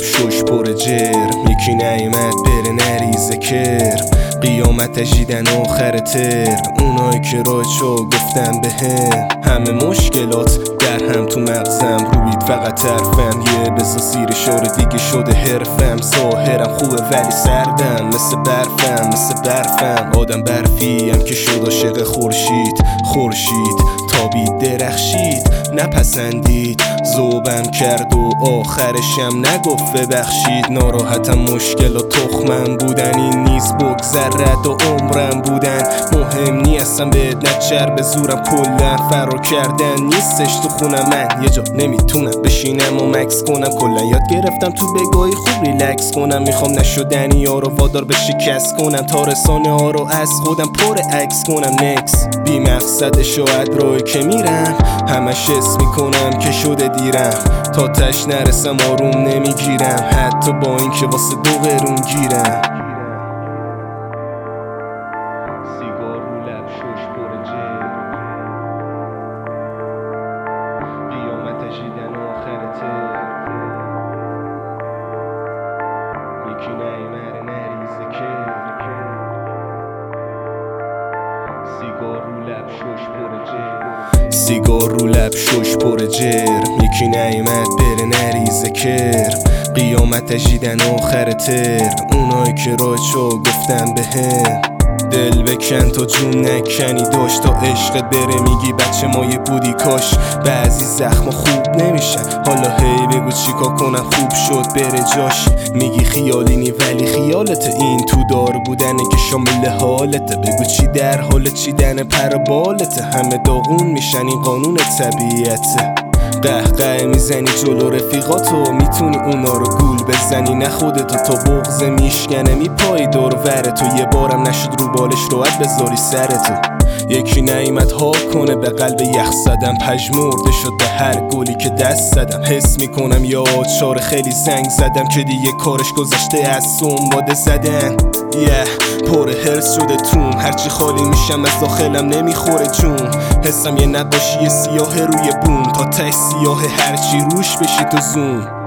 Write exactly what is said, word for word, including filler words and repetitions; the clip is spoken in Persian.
شوش پر جرم، یکی نیمت بره نریزه کرم، قیامت اجیدن آخر ترم، اونایی که راچو گفتن به هم همه مشکلات در هم تو مغزم، روید فقط ترفم یه بزا زیر شاره دیگه شده حرفم، ظاهرم خوبه ولی سردم مثل برفم مثل برفم، آدم برفیم که شد عاشق خورشید خورشید تابید درخشید نپسندید ذوبم کرد و آخرشم نگفت ببخشید، ناراحتم مشکلات تخمم بودن این نیز بگذرد و عمرم بودن، مهم نیستم بهت نچر به زورم کلن فرار کردن نیستش تو خونم، من یه جا نمیتونم بشینم و مکس کنم، کلن یاد گرفتم تو بگاهی خوب ریلکس کنم، میخوام نشدنی ها رو وادار به شکست کنم، تا رسانه ها رو از خودم پر عکس کنم، نکس بی مقصد شاید راهی که میرم همش حس میکنم که شده دیرم، تا تش نرسم آروم نمیگیرم حتی با این که واسه دو قرون گیرم. سیگار رو لب شوش پر جرم، قیامت اجیدن آخر ترم، یکی نیمره نریزه کرم، سیگار رو لب شوش پر جرم، سیگار رو لب شوش پر جرم، یکی نیمت بره نریزه کرم، قیامت اجیدن آخر ترم، اونایی که راچو گفتن به هم دل بکن تا جون نکنی داشت، تا عشقت بره میگی بچه مایه بودی کاش، بعضی زخم خوب نمیشن حالا هی بگو چیکار کنم خوب شد بره جاش، میگی خیالینی ولی خیالت این تو دار بودنه که شامل حالته، بگو چی در حال چیدن پر بالته، همه داغون میشن این قانون طبیعته، قهقه میزنی جلو رفیقاتو میتونی اونا رو گول بزنی نه خودتو، تا بغض میشکنه میپایی دور ورتو، یه بارم نشد رو بالش روت بذاری سرتو، یکی نیمت ها کنه به قلب یخ زدم، پژمرده شد به هر گلی که دست زدم، حس میکنم یا چار خیلی زنگ زدم که دیگه کارش گذشته از سنباده زدن، یه yeah. پر هرس شده توم هرچی خالی میشم از داخلم نمیخوره جون، حسم یه نقاشی سیاه روی بوم تا ته سیاه هرچی روش بشی تو زوم.